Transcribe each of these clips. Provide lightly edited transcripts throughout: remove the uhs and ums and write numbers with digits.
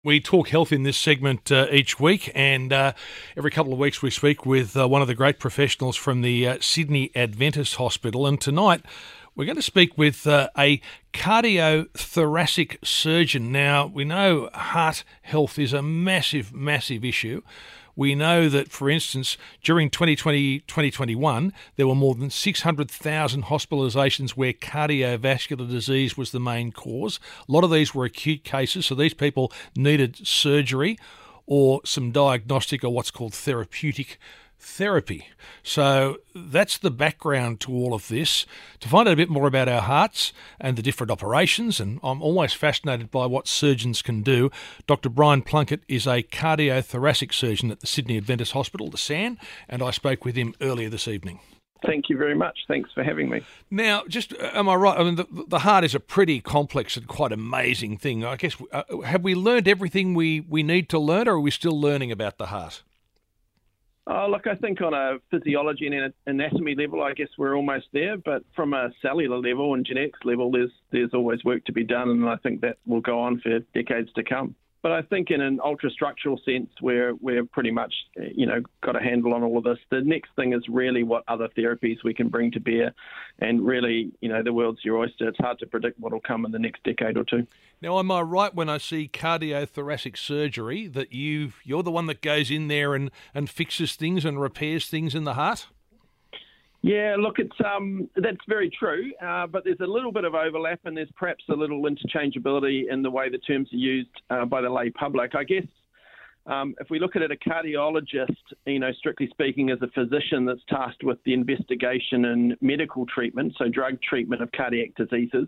We talk health in this segment each week, and every couple of weeks we speak with one of the great professionals from the Sydney Adventist Hospital. And tonight we're going to speak with a cardiothoracic surgeon. Now, we know heart health is a massive, massive issue. We know that, for instance, during 2020-2021, there were more than 600,000 hospitalisations where cardiovascular disease was the main cause. A lot of these were acute cases, so these people needed surgery or some diagnostic or what's called therapeutic therapy. So that's the background to all of this. To find out a bit more about our hearts and the different operations, and I'm always fascinated by what surgeons can do, Dr. Brian Plunkett is a cardiothoracic surgeon at the Sydney Adventist Hospital, the SAN, and I spoke with him earlier this evening. Thank you very much. Thanks for having me. Now, just, am I right? I mean, the heart is a pretty complex and quite amazing thing. I guess, have we learned everything we need to learn, or are we still learning about the heart? Look, I think on a physiology and anatomy level, I guess we're almost there. But from a cellular level and genetics level, there's always work to be done, and I think that will go on for decades to come. But I think in an ultra-structural sense, we're pretty much, got a handle on all of this. The next thing is really what other therapies we can bring to bear. And really, the world's your oyster. It's hard to predict what will come in the next decade or two. Now, am I right when I see cardiothoracic surgery that you're the one that goes in there and fixes things and repairs things in the heart? Yeah, look, it's that's very true, but there's a little bit of overlap and there's perhaps a little interchangeability in the way the terms are used by the lay public. I guess if we look at it, a cardiologist, strictly speaking, is a physician that's tasked with the investigation and medical treatment, so drug treatment of cardiac diseases,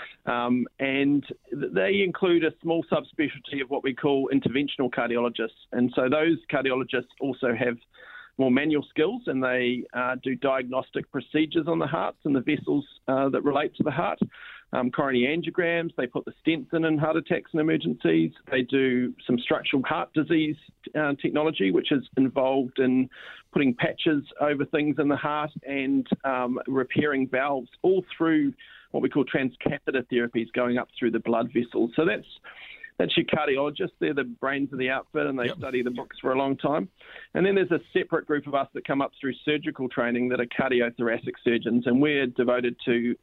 and they include a small subspecialty of what we call interventional cardiologists, and so those cardiologists also have more manual skills, and they do diagnostic procedures on the hearts and the vessels that relate to the heart. Coronary angiograms, they put the stents in heart attacks and emergencies. They do some structural heart disease technology, which is involved in putting patches over things in the heart and repairing valves, all through what we call transcatheter therapies going up through the blood vessels. So that's your cardiologist. They're the brains of the outfit, and they study the books for a long time. And then there's a separate group of us that come up through surgical training that are cardiothoracic surgeons, and we're devoted to,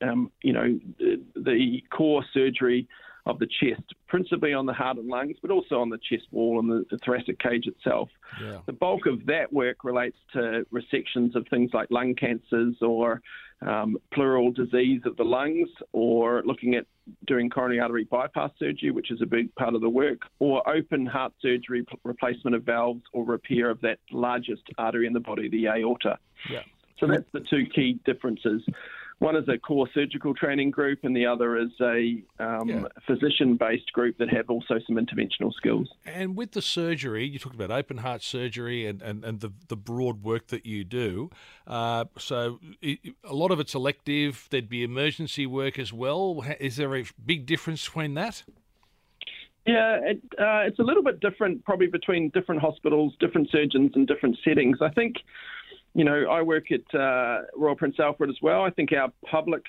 the core surgery of the chest, principally on the heart and lungs, but also on the chest wall and the thoracic cage itself. Yeah. The bulk of that work relates to resections of things like lung cancers or pleural disease of the lungs, or looking at doing coronary artery bypass surgery, which is a big part of the work, or open heart surgery, replacement of valves, or repair of that largest artery in the body, the aorta. Yeah. So that's the two key differences. One is a core surgical training group, and the other is a physician-based group that have also some interventional skills. And with the surgery, you talked about open heart surgery and the broad work that you do. So a lot of it's elective. There'd be emergency work as well. Is there a big difference between that? Yeah, it's a little bit different probably between different hospitals, different surgeons and different settings. I think, I work at Royal Prince Alfred as well. I think our public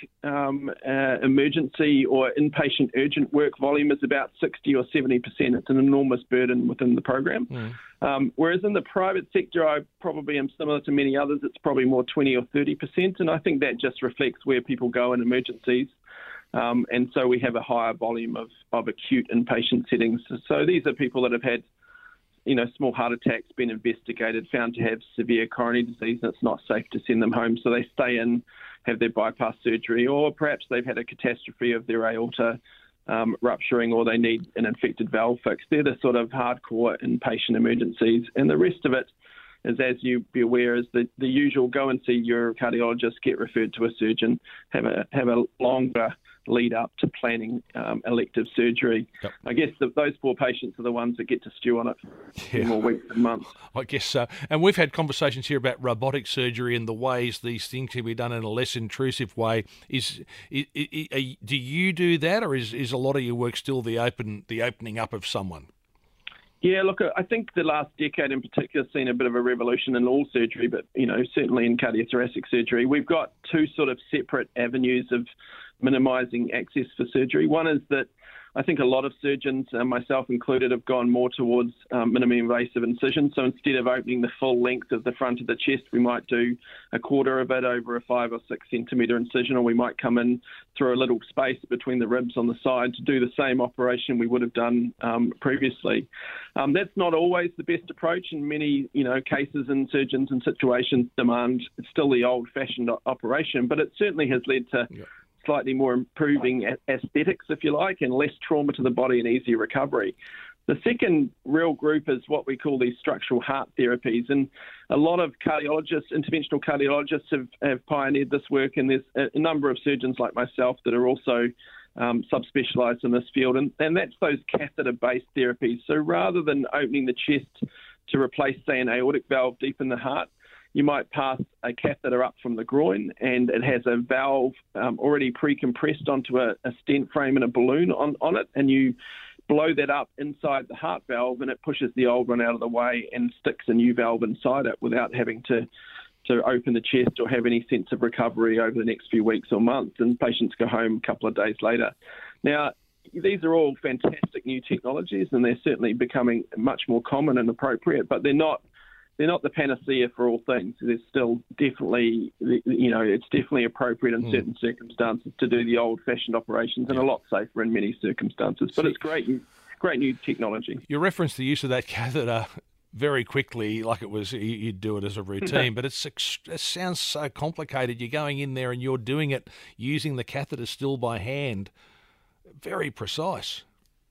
emergency or inpatient urgent work volume is about 60 or 70%. It's an enormous burden within the program. Whereas in the private sector, I probably am similar to many others. It's probably more 20 or 30%. And I think that just reflects where people go in emergencies. And so we have a higher volume of acute inpatient settings. So these are people that have had small heart attacks, been investigated, found to have severe coronary disease, and it's not safe to send them home. So they stay in, have their bypass surgery, or perhaps they've had a catastrophe of their aorta rupturing, or they need an infected valve fix. They're the sort of hardcore inpatient emergencies. And the rest of it is, as you be aware, is the usual go and see your cardiologist, get referred to a surgeon, have a longer lead up to planning elective surgery. Yep. I guess those poor patients are the ones that get to stew on it for more weeks and months. I guess so. And we've had conversations here about robotic surgery and the ways these things can be done in a less intrusive way. Do you do that, or is a lot of your work still the opening up of someone? Yeah, look, I think the last decade in particular has seen a bit of a revolution in all surgery, but, certainly in cardiothoracic surgery. We've got two sort of separate avenues of minimising access for surgery. One is that I think a lot of surgeons, myself included, have gone more towards minimally invasive incision. So instead of opening the full length of the front of the chest, we might do a quarter of it over a 5 or 6 centimetre incision, or we might come in through a little space between the ribs on the side to do the same operation we would have done previously. That's not always the best approach. In many cases, and surgeons and situations demand still the old-fashioned operation, but it certainly has led to slightly more improving aesthetics, if you like, and less trauma to the body and easier recovery. The second real group is what we call these structural heart therapies, and a lot of cardiologists, interventional cardiologists have pioneered this work, and there's a number of surgeons like myself that are also subspecialised in this field, and that's those catheter-based therapies. So rather than opening the chest to replace, say, an aortic valve deep in the heart, you might pass a catheter up from the groin, and it has a valve already pre-compressed onto a stent frame and a balloon on it, and you blow that up inside the heart valve, and it pushes the old one out of the way and sticks a new valve inside it without having to open the chest or have any sense of recovery over the next few weeks or months, and patients go home a couple of days later. Now, these are all fantastic new technologies, and they're certainly becoming much more common and appropriate, but they're not the panacea for all things. There's still definitely, it's definitely appropriate in certain circumstances to do the old-fashioned operations, and a lot safer in many circumstances. But it's great new technology. You referenced the use of that catheter very quickly, like it was you'd do it as a routine, but it sounds so complicated. You're going in there and you're doing it using the catheter still by hand. Very precise.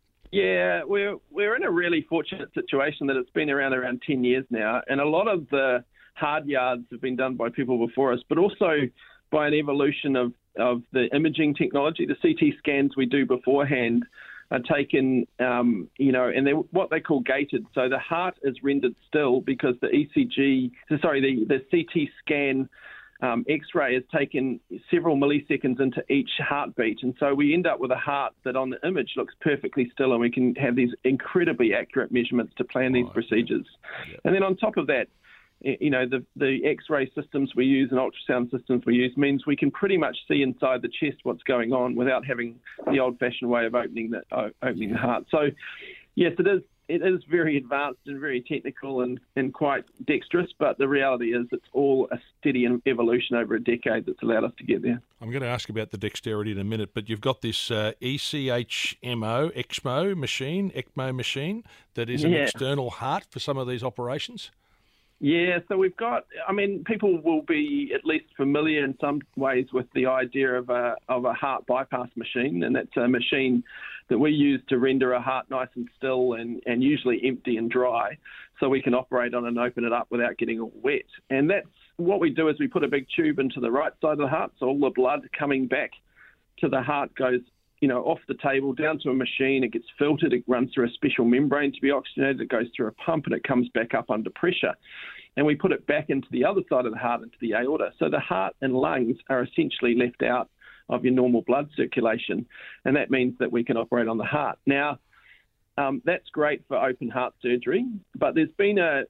Yeah, we're in a really fortunate situation that it's been around 10 years now, and a lot of the hard yards have been done by people before us, but also by an evolution of the imaging technology. The CT scans we do beforehand are taken, and they're what they call gated. So the heart is rendered still because the CT scan X-ray is taken several milliseconds into each heartbeat, and so we end up with a heart that on the image looks perfectly still, and we can have these incredibly accurate measurements to plan these procedures. Yeah. And then on top of that, the X-ray systems we use and ultrasound systems we use means we can pretty much see inside the chest what's going on without having the old-fashioned way of opening the heart. So, yes, it is very advanced and very technical and quite dexterous, but the reality is it's all a steady evolution over a decade that's allowed us to get there. I'm going to ask about the dexterity in a minute, but you've got this ECMO machine that is an external heart for some of these operations. Yeah, so we've got, people will be at least familiar in some ways with the idea of a heart bypass machine, and that's a machine that we use to render a heart nice and still and usually empty and dry, so we can operate on and open it up without getting all wet. And that's what we do is we put a big tube into the right side of the heart, so all the blood coming back to the heart goes off the table down to a machine. It gets filtered. It runs through a special membrane to be oxygenated. It goes through a pump and it comes back up under pressure. And we put it back into the other side of the heart, into the aorta. So the heart and lungs are essentially left out of your normal blood circulation. And that means that we can operate on the heart. Now, that's great for open heart surgery, but there's been a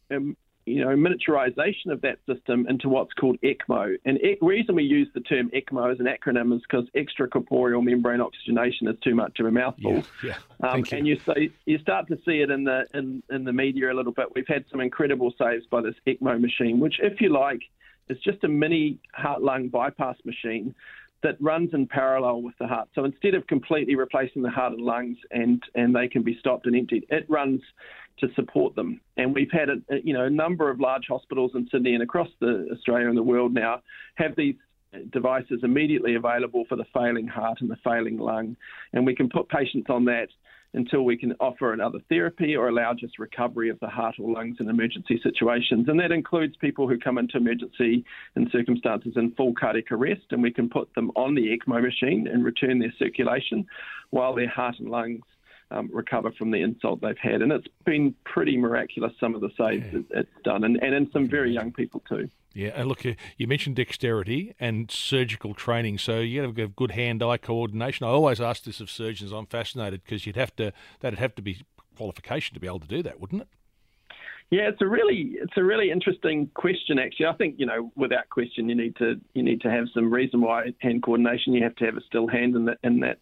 miniaturization of that system into what's called ECMO. And the reason we use the term ECMO as an acronym is because extracorporeal membrane oxygenation is too much of a mouthful. Yeah. And you start to see it in the media a little bit. We've had some incredible saves by this ECMO machine, which, if you like, is just a mini heart-lung bypass machine that runs in parallel with the heart. So instead of completely replacing the heart and lungs and they can be stopped and emptied, it runs to support them. And we've had a number of large hospitals in Sydney and across Australia and the world now have these devices immediately available for the failing heart and the failing lung. And we can put patients on that until we can offer another therapy or allow just recovery of the heart or lungs in emergency situations. And that includes people who come into emergency in circumstances in full cardiac arrest, and we can put them on the ECMO machine and return their circulation while their heart and lungs recover from the insult they've had. And it's been pretty miraculous, some of the saves it's done, and in some very young people too. Yeah, and look, you mentioned dexterity and surgical training, so you got to have good hand-eye coordination. I always ask this of surgeons. I'm fascinated because that'd have to be qualification to be able to do that, wouldn't it? Yeah, it's a really interesting question. Actually, I think without question, you need to have some reason why hand coordination. You have to have a still hand in that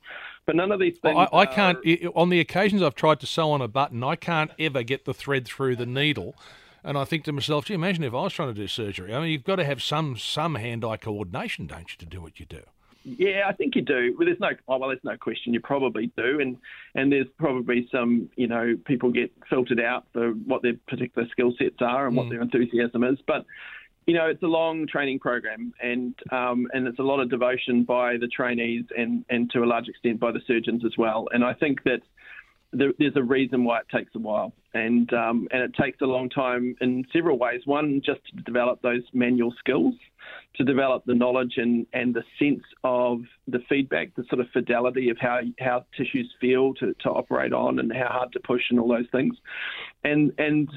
But none of these things. I can't. On the occasions I've tried to sew on a button, I can't ever get the thread through the needle. And I think to myself, gee, imagine if I was trying to do surgery. I mean, you've got to have some hand-eye coordination, don't you, to do what you do? Yeah, I think you do. Well, there's no question you probably do, and there's probably some, people get filtered out for what their particular skill sets are and what their enthusiasm is. But it's a long training program, and it's a lot of devotion by the trainees and to a large extent by the surgeons as well. And I think that there's a reason why it takes a while, and it takes a long time in several ways. One, just to develop those manual skills, to develop the knowledge and the sense of the feedback, the sort of fidelity of how tissues feel to operate on, and how hard to push and all those things. And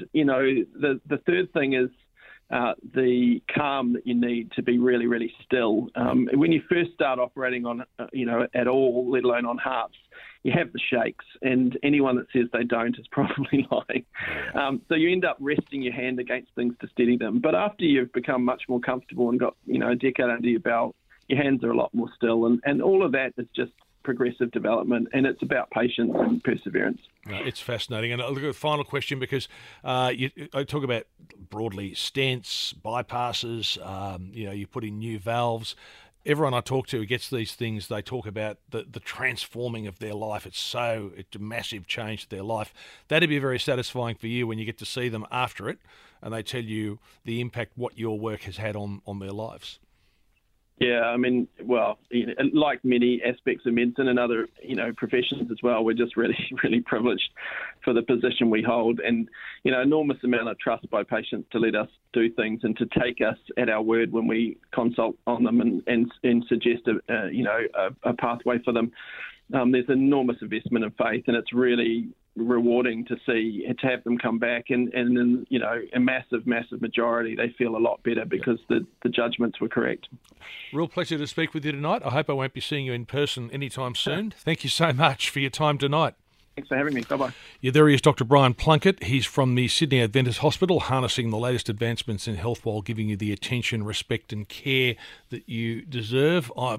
the third thing is the calm that you need to be really, really still. When you first start operating on, at all, let alone on hearts, you have the shakes, and anyone that says they don't is probably lying. So you end up resting your hand against things to steady them. But after you've become much more comfortable and got, a decade under your belt, your hands are a lot more still. And all of that is just progressive development, and it's about patience and perseverance. It's fascinating. And look at the final question, because I talk about broadly stents, bypasses, you put in new valves. Everyone I talk to who gets these things, they talk about the transforming of their life. It's a massive change to their life. That'd be very satisfying for you when you get to see them after it and they tell you the impact what your work has had on their lives. Yeah, I mean, well, like many aspects of medicine and other, professions as well, we're just really, really privileged for the position we hold, and, enormous amount of trust by patients to let us do things and to take us at our word when we consult on them and suggest a pathway for them. There's enormous investment in faith, and it's really rewarding to have them come back, and in a massive majority they feel a lot better because the judgments were correct. Real pleasure to speak with you tonight. I hope I won't be seeing you in person anytime soon. Thank you so much for your time tonight. Thanks for having me. Bye-bye. Yeah, there he is, Dr. Brian Plunkett. He's from the Sydney Adventist Hospital, harnessing the latest advancements in health while giving you the attention, respect and care that you deserve. I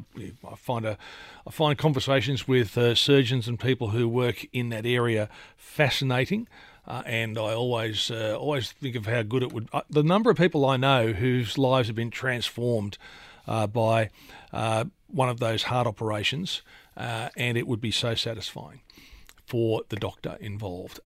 find conversations with surgeons and people who work in that area fascinating. And I always think of how good it would... the number of people I know whose lives have been transformed by one of those heart operations, and it would be so satisfying for the doctor involved.